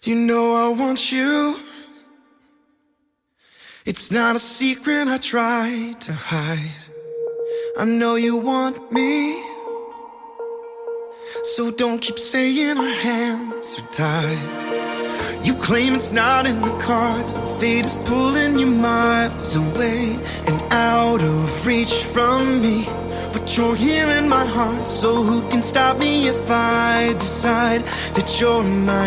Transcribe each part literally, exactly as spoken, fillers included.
You know I want you. It's not a secret I try to hide. I know you want me, so don't keep saying our hands are tied. You claim it's not in the cards, fate is pulling you miles away and out of reach from me. But you're here in my heart, so who can stop me if I decide that you're my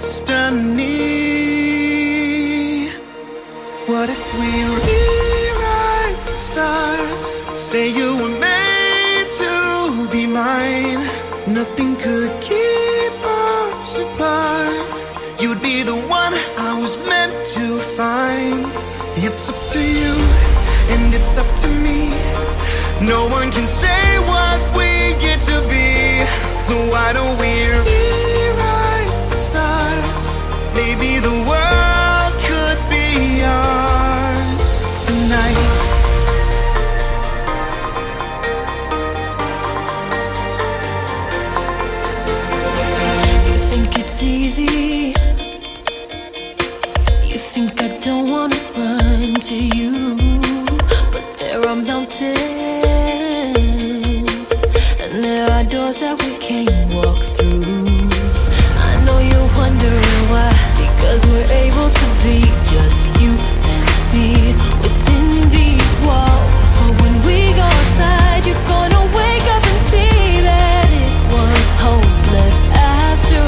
destiny? What if we rewrite the stars? Say you were made to be mine. Nothing could keep us apart. You'd be the one I was meant to find. It's up to you, and it's up to me. No one can say what we get to be. So why don't we rewrite the stars? Maybe the world could be ours tonight. You think it's easy. You think I don't wanna run to you, but there are mountains, and there are doors that we can't walk through. I know you're wondering why, because we're able to be just you and me within these walls. But when we go outside, you're gonna wake up and see that it was hopeless after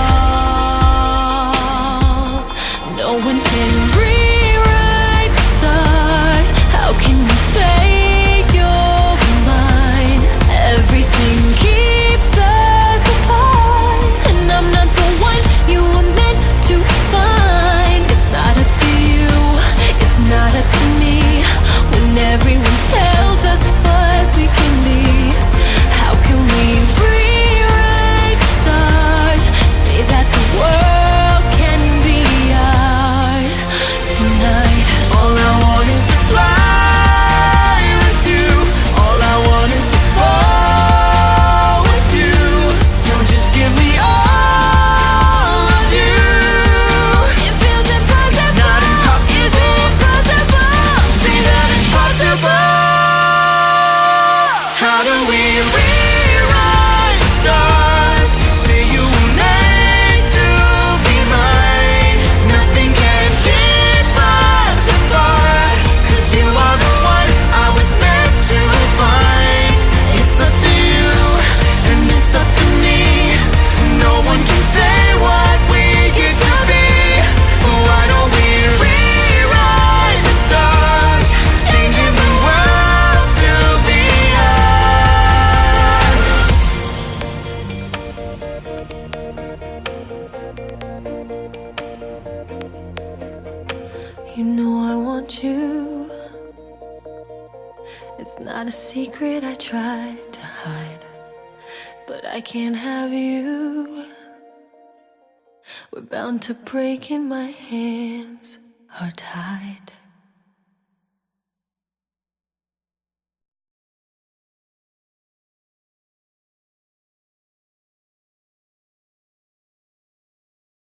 all. No one can rewrite the stars. How can you say you're mine? Everything keeps us apart, and I'm not the one you were meant to find. It's not up to you, it's not up to me. When everyone tells us what we can be, how can we rewrite the stars? Say that the world can be ours tonight. All I want is to fly with you. All I want is to fall with you. So just give me all of you. It feels impossible. It's not impossible. Is it impossible? Say that it's possible. How do we rewrite the stars? Say you were made to be mine. Nothing can keep us apart, 'cause you are the one I was meant to find. It's up to you, and it's up to me. No one can say what we get to be. So why don't we rewrite the stars, changing the world to be ours? You know I want you. It's not a secret I tried to hide, but I can't have you. We're bound to break and my hands are tied.